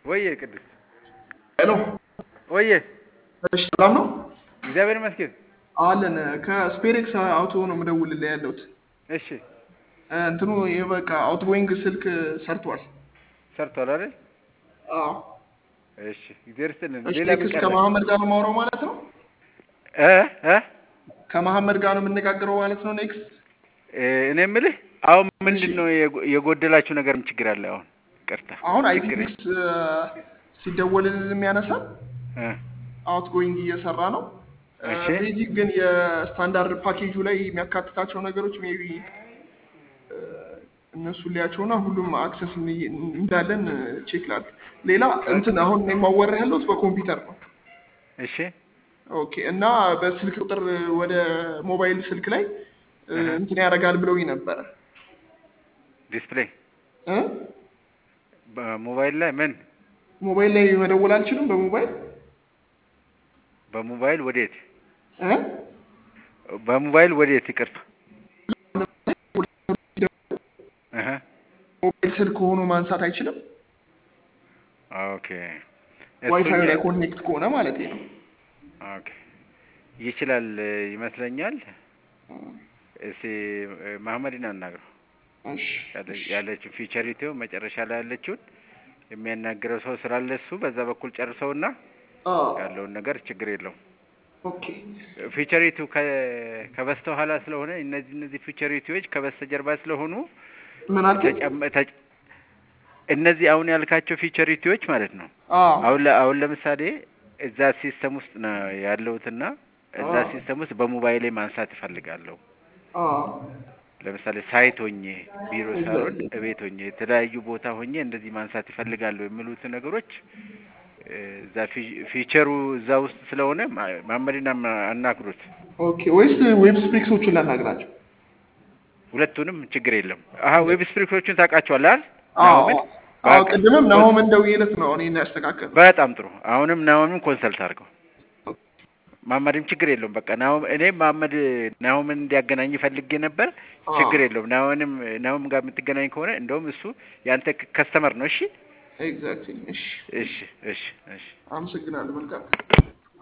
ወይዬ ቅዱስ ሄሎ ወይዬ እሺ ሰላም ነው እግዚአብሔር ይመስገን አለን ከስፔሬክስ አውቶ ነው የምደውልልህ ያለሁት እሺ እንትኑ በቃ አውትጎይንግ ስልክ ሰርቷል አይደል አዎ እሺ እግዚአብሔር ይስጥልን ሌላ ስፔሬክስ ከመሐመድ ጋር ነው የማወራው ማለት ነው እ ከመሐመድ ጋር ነው የምነጋገረው ማለት ነው ኔክስት እኔ የምልህ አሁን ምንድነው የጎደላችሁ ነገር ምን ችግር አለ አሁን ይቅርታ አሁን አይፒቪክስ ሲደወልልን የሚያነሳል አውትጎይንግ እየሰራ ነው ቤዚክ ግን የስታንዳርድ ፓኬጁ ላይ የሚያካትታቸው ነገሮች ሜቢ እነሱ ሊያቸውና ሁሉም አክሰስ እንዳለን ቼክ ላድርግ ሌላ እንትን አሁን የማወራ ያለሁት በኮምፒውተር ነው እሺ ኦኬ እና በስልክ ቁጥር ወደ ሞባይል ስልክ ላይ እንትን ያደርጋል ብለውኝ ነበር ዲስፕሌይ በሞባይል ላይ ምን ሞባይል ላይ መደወል አልችልም በሞባይል ወዴት በሞባይል ወዴት ይቅርታ ሞባይል ስልክ ሆኖ ማንሳት አይችልም ኦኬ ዋይፋይ ላይ ኮኔክት ከሆነ ማለት ነው ኦኬ ይችላል ይመስለኛል እሺ መሐመድን አናግረው እሺ ያለችው ፊቸሪቲው መጨረሻ ላይ ያለችው የሚያናግረው ሰው ስላለ እሱ በዛ በኩል ጨርሰውና ያለው ነገር ችግር የለውም ኦኬ ፊቸሪቲው ከበስተው ኋላ ስለሆነ እነዚህ ፊቸሪቲዎች ከበስተጀርባ ስለሆኑ ምን አልከኝ እነዚህ አሁን ያልካቸው ፊቸሪቲዎች ማለት ነው አሁን ለምሳሌ እዛ ሲስተም ውስጥ ነው ያለውትና እዛ ሲስተም ውስጥ በሞባይል ማንሳት ይፈልጋለሁ ለምሳሌ ሳይት ሆኜ ቢሮ ሳይሆን እቤት ሆኜ የተለያዩ ቦታ ሆኜ እንደዚህ ማንሳት ይፈልጋሉ የሚሉት ነገሮች እዛ ፊቸሩ እዛ ውስጥ ስለሆነ መሐመድን አናግሩት ኦኬ ወይስ ዌብ ስፕሪክሶችን ላናግራቸው ሁለቱንም ችግር የለም ዌብ ስፕሪክሶችን ታውቃቸዋለህ አይደል አዎ ቅድምም ናሆምን ደውዬለት ነው እኔን ያስተካከለ በጣም ጥሩ አሁንም ናሆምን ኮንሰልት አድርገው ማማድም ችግር የለውም በቃ ናሆምን እንዲያገናኝ ፈልጌ ነበር ችግር የለውም ናሆም ጋር የምትገናኝ ከሆነ እንደውም እሱ ያንተ ከስተመር ነው እሺ ኤግዛክትሊ እሺ እሺ አመሰግናለሁ መልካም